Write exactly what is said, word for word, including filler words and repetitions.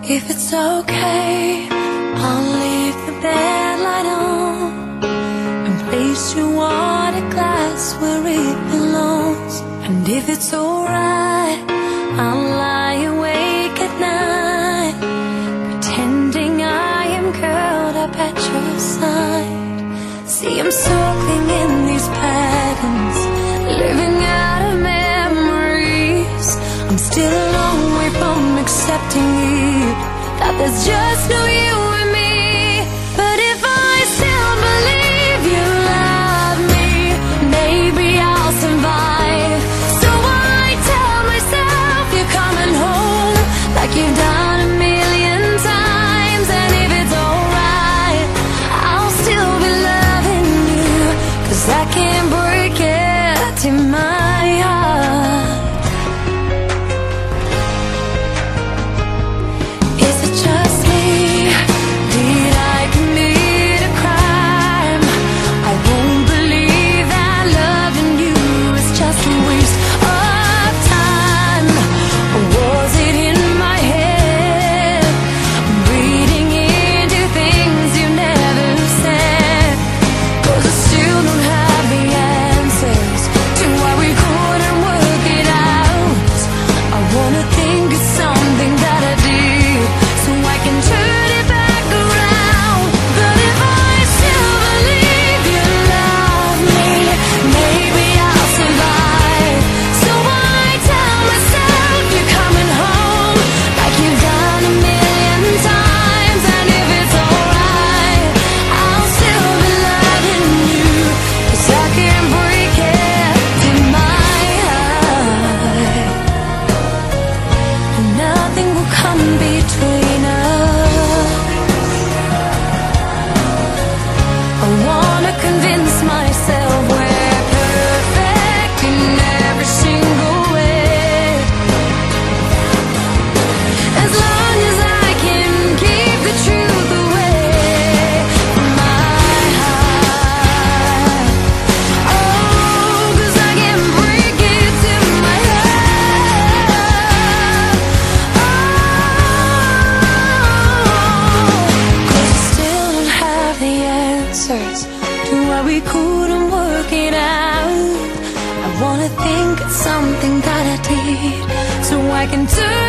If it's okay, I'll leave the bed light on and place your water glass where it belongs. And if it's alright, I'll lie awake at night, pretending I am curled up at your side. See, I'm circling in these patterns, living out of memories. I'm still a long way from accepting it, that there's just no you and me. But if I still believe you love me, maybe I'll survive. So I tell myself you're coming home, like you've done a million times. And if it's alright, I'll still be loving you, 'cause I can't break it in my heart. Is it just me? Did I commit a crime? I won't believe that loving you is just a waste of time. Or was it in my head, reading into things you never said? 'Cause I still don't have the answers to why we couldn't work it out. I wanna think it's something that I did, so I can turn it back around. But if I still believe you love me, maybe I'll survive. So I tell myself you're coming home, like you've done a million times. And if it's alright, I'll still be loving you, 'cause I can't break it in my heart. And nothing will come between us. I wanna convince myself we're perfect in every single way, as long as I can keep the truth away from my heart. Oh, 'cause I can break it in my heart. Oh, 'cause I still don't have the answers to why we couldn't work it out. I wanna think it's something that I did, so I can turn